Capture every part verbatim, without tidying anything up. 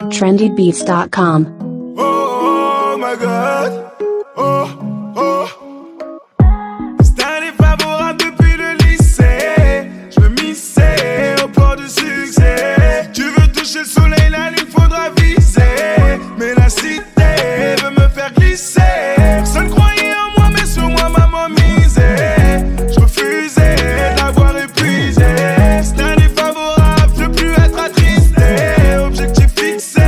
trendy beats dot com. Oh, oh my god. Oh, oh. C'est un défavorable depuis le lycée. Je me missais au port du succès. Si tu veux toucher le soleil, la lune, faudra viser. Mais la cité veut me faire glisser. Personne croyait en moi, mais sur moi, maman misait. Je refusais de l'avoir épuisé. C'est un défavorable, je veux plus être attristé. Objectif fixé.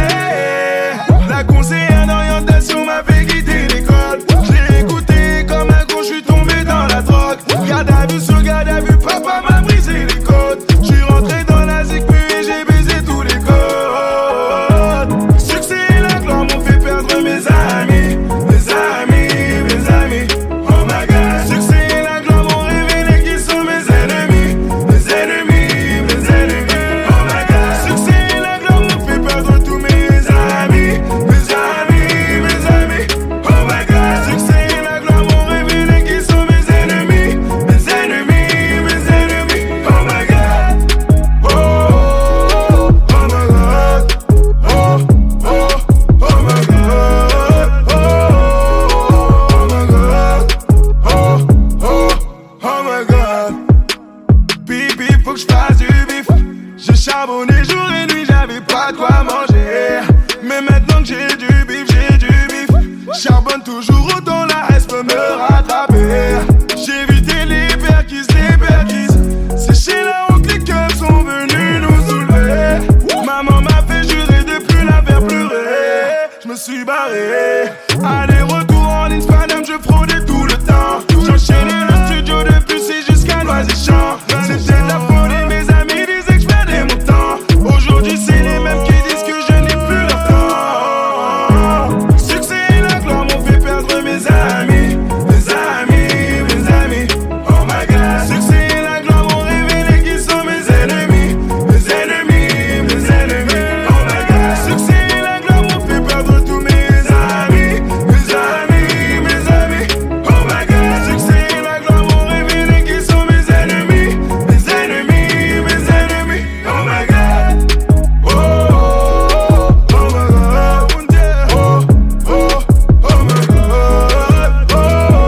La conseillère d'orientation m'avait guidé l'école. J'ai écouté comme un con, je suis tombé dans la drogue. Garde à vue sur garde à vue, papa m'a brisé les côtes. Je suis rentré dans la zig, puis j'ai baisé tous les codes. Succès et la gloire m'ont fait perdre mes amis. Mes amis, mes amis. Oh my god. Succès et la gloire m'ont révélé qui sont mes ennemis. Mes ennemis, mes ennemis. Oh my god. Succès et la gloire m'ont fait perdre tous mes amis. Mes amis, mes amis. Oh my god. Succès et la gloire m'ont révélé qui sont mes ennemis. Mes ennemis, mes ennemis. Oh my god. Oh, oh, oh my god. Oh, oh, oh my god. Oh, oh my god. Oh, oh, oh my god. Pipi, faut que je fasse du bif. Je charbonnais jour et nuit, j'avais pas de quoi manger. Mais maintenant que j'ai du bif, j'ai du bif. Charbonne toujours autant, la haine peut me rattraper. J'ai évité les perquises, les perquises. C'est chez la honte, les keufs sont venus nous soulever. Maman m'a fait jurer de plus la faire pleurer. Je me suis barré. Aller-retour en Instagram, je fraudais tout le temps. J'enchaînais le studio de Pussy jusqu'à Noisy-Champ. C'était de la folie, mes amis disaient que je perdais mon temps. Aujourd'hui, c'est les mêmes qui disent que je n'ai plus leur temps. Succès et la gloire m'ont fait perdre mes amis. Mes amis, mes amis. Oh my god. Succès et la gloire m'ont révélé qui sont mes ennemis. Mes ennemis, mes ennemis. Oh my god. Succès et la gloire m'ont fait perdre tous mes amis. Mes amis, mes amis. Oh my god. Succès et la gloire m'ont révélé qui sont mes ennemis. Mes ennemis, mes ennemis. Oh my god. Oh, oh, oh my god. Oh, oh, oh my god. Oh,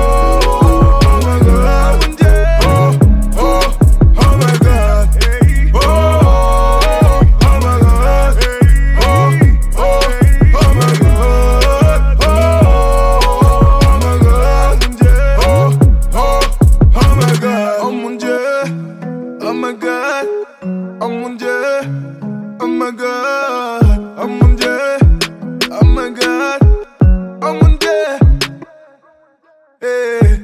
oh my god. Oh, oh, oh my god. Oh, oh my god. Oh, oh, oh my god. Oh, oh my god. Oh, oh, oh my god. Oh mon Dieu. Oh my god. Oh mon Dieu. Oh my god. Oh mon Dieu. Oh my god. Oh mon Dieu. Hey.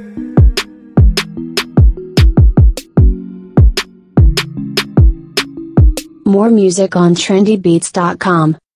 More music on trendy beats dot com.